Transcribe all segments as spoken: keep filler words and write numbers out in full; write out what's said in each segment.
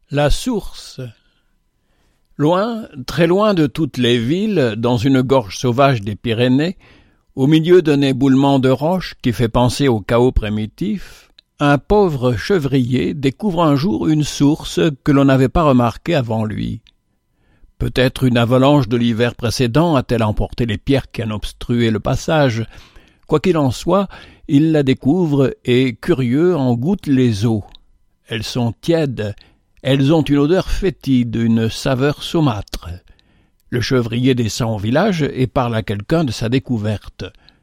La source. Loin, très loin de toutes les villes, dans une gorge sauvage des Pyrénées, au milieu d'un éboulement de roches qui fait penser au chaos primitif, un pauvre chevrier découvre un jour une source que l'on n'avait pas remarquée avant lui. Peut-être une avalanche de l'hiver précédent a-t-elle emporté les pierres qui en obstruaient le passage. Quoi qu'il en soit, il la découvre et, curieux, en goûte les eaux. Elles sont tièdes. Elles ont une odeur fétide, une saveur saumâtre. Le chevrier descend au village et parle à quelqu'un de sa découverte.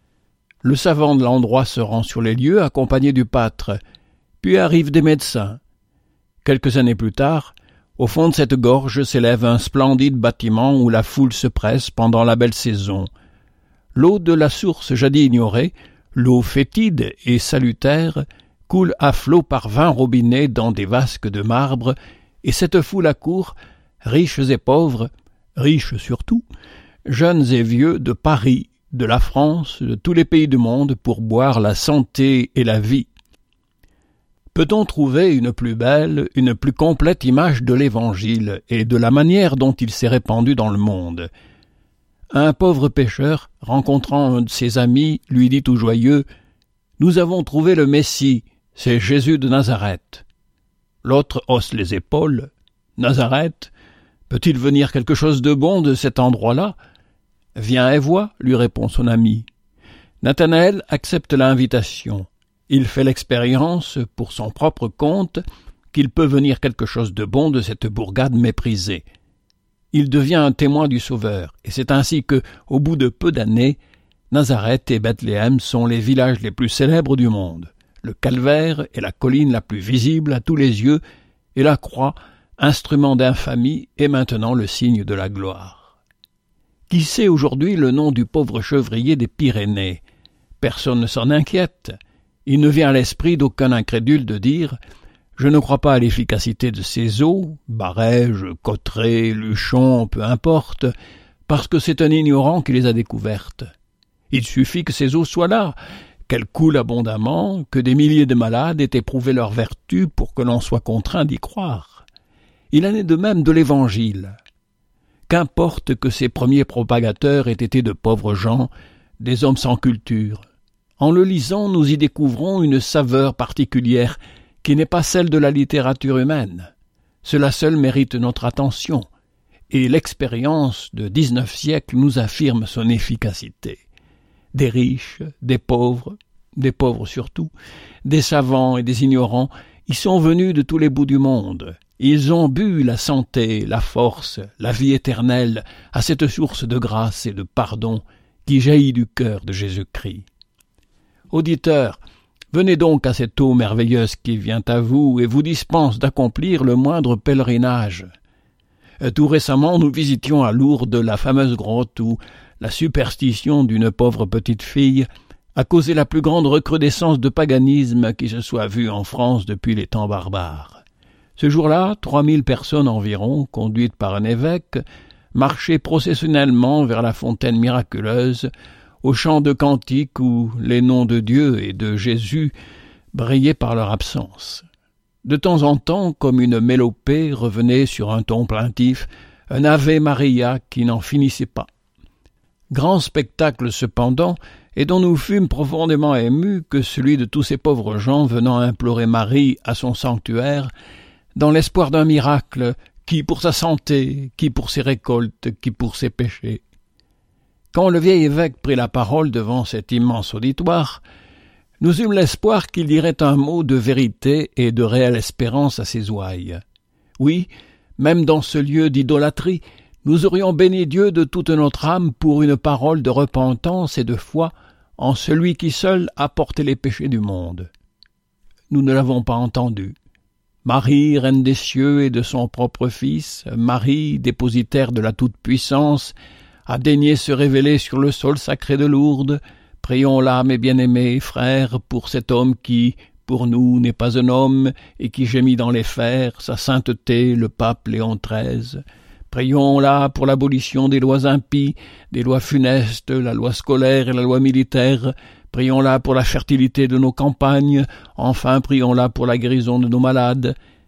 Le savant de l'endroit se rend sur les lieux accompagné du pâtre, puis arrivent des médecins. Quelques années plus tard, au fond de cette gorge s'élève un splendide bâtiment où la foule se presse pendant la belle saison. L'eau de la source jadis ignorée, l'eau fétide et salutaire, coule à flot par vingt robinets dans des vasques de marbre, et cette foule accourt, riches et pauvres, riches surtout, jeunes et vieux de Paris, de la France, de tous les pays du monde, pour boire la santé et la vie. Peut-on trouver une plus belle, une plus complète image de l'Évangile et de la manière dont il s'est répandu dans le monde? Un pauvre pêcheur, rencontrant un de ses amis, lui dit tout joyeux « Nous avons trouvé le Messie, c'est Jésus de Nazareth. » L'autre hausse les épaules. « Nazareth, peut-il venir quelque chose de bon de cet endroit-là ?»« Viens et vois, » lui répond son ami. Nathanaël accepte l'invitation. Il fait l'expérience, pour son propre compte, qu'il peut venir quelque chose de bon de cette bourgade méprisée. Il devient un témoin du Sauveur, et c'est ainsi que, au bout de peu d'années, Nazareth et Bethléem sont les villages les plus célèbres du monde. Le calvaire est la colline la plus visible à tous les yeux, et la croix, instrument d'infamie, est maintenant le signe de la gloire. Qui sait aujourd'hui le nom du pauvre chevrier des Pyrénées? Personne ne s'en inquiète. Il ne vient à l'esprit d'aucun incrédule de dire « Je ne crois pas à l'efficacité de ces eaux, Barèges, Cauterets, Luchon, peu importe, parce que c'est un ignorant qui les a découvertes. Il suffit que ces eaux soient là, qu'elles coulent abondamment, que des milliers de malades aient éprouvé leur vertu pour que l'on soit contraint d'y croire. Il en est de même de l'Évangile. Qu'importe que ses premiers propagateurs aient été de pauvres gens, des hommes sans culture. En le lisant, nous y découvrons une saveur particulière qui n'est pas celle de la littérature humaine. Cela seul mérite notre attention, et l'expérience de dix-neuf siècles nous affirme son efficacité. Des riches, des pauvres, des pauvres surtout, des savants et des ignorants, y sont venus de tous les bouts du monde. Ils ont bu la santé, la force, la vie éternelle à cette source de grâce et de pardon qui jaillit du cœur de Jésus-Christ. Auditeurs, venez donc à cette eau merveilleuse qui vient à vous et vous dispense d'accomplir le moindre pèlerinage. Tout récemment, nous visitions à Lourdes la fameuse grotte où la superstition d'une pauvre petite fille a causé la plus grande recrudescence de paganisme qui se soit vue en France depuis les temps barbares. Ce jour-là, trois mille personnes environ, conduites par un évêque, marchaient processionnellement vers la fontaine miraculeuse, au chant de cantiques où les noms de Dieu et de Jésus brillaient par leur absence. De temps en temps, comme une mélopée, revenait sur un ton plaintif, un Ave Maria qui n'en finissait pas. Grand spectacle cependant, et dont nous fûmes profondément émus, que celui de tous ces pauvres gens venant implorer Marie à son sanctuaire, dans l'espoir d'un miracle, qui pour sa santé, qui pour ses récoltes, qui pour ses péchés. Quand le vieil évêque prit la parole devant cet immense auditoire, nous eûmes l'espoir qu'il dirait un mot de vérité et de réelle espérance à ses ouailles. Oui, même dans ce lieu d'idolâtrie, nous aurions béni Dieu de toute notre âme pour une parole de repentance et de foi en celui qui seul a porté les péchés du monde. Nous ne l'avons pas entendu. Marie, reine des cieux et de son propre Fils, Marie, dépositaire de la toute-puissance, a daigné se révéler sur le sol sacré de Lourdes. Prions-la, mes bien-aimés frères, pour cet homme qui, pour nous, n'est pas un homme et qui gémit dans les fers, sa sainteté, le pape Léon treize. Prions-la pour l'abolition des lois impies, des lois funestes, la loi scolaire et la loi militaire. Prions-la pour la fertilité de nos campagnes. Enfin, prions-la pour la guérison de nos malades.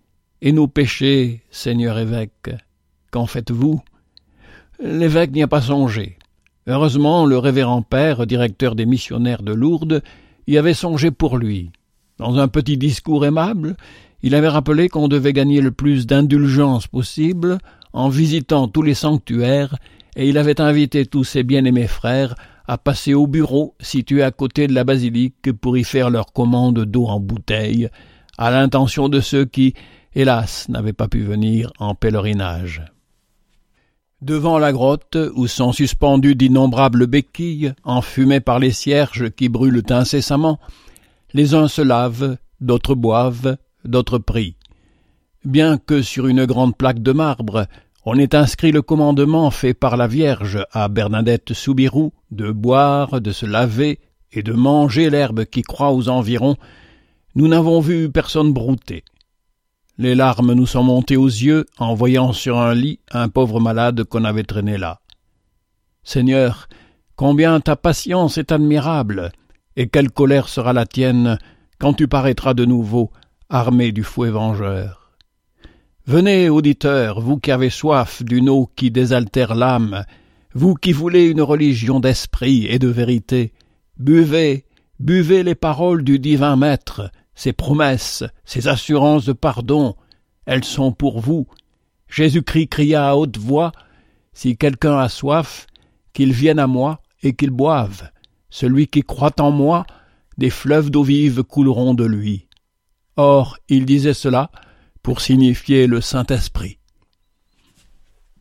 Et nos péchés, Seigneur évêque, qu'en faites-vous » L'évêque n'y a pas songé. Heureusement, le révérend père, directeur des missionnaires de Lourdes, y avait songé pour lui. Dans un petit discours aimable, il avait rappelé qu'on devait gagner le plus d'indulgence possible en visitant tous les sanctuaires, et il avait invité tous ses bien-aimés frères à passer au bureau situé à côté de la basilique pour y faire leur commande d'eau en bouteille, à l'intention de ceux qui, hélas, n'avaient pas pu venir en pèlerinage. Devant la grotte, où sont suspendues d'innombrables béquilles, enfumées par les cierges qui brûlent incessamment, les uns se lavent, d'autres boivent, d'autres prient. Bien que sur une grande plaque de marbre, on ait inscrit le commandement fait par la Vierge à Bernadette Soubirous de boire, de se laver et de manger l'herbe qui croît aux environs, nous n'avons vu personne brouter. Les larmes nous sont montées aux yeux en voyant sur un lit un pauvre malade qu'on avait traîné là. Seigneur, combien ta patience est admirable, et quelle colère sera la tienne quand tu paraîtras de nouveau, armé du fouet vengeur. Venez, auditeurs, vous qui avez soif d'une eau qui désaltère l'âme, vous qui voulez une religion d'esprit et de vérité, buvez, buvez les paroles du divin Maître, ses promesses, ses assurances de pardon, elles sont pour vous. Jésus-Christ cria à haute voix, « Si quelqu'un a soif, qu'il vienne à moi et qu'il boive. Celui qui croit en moi, des fleuves d'eau vive couleront de lui. » Or, il disait cela pour signifier le Saint-Esprit.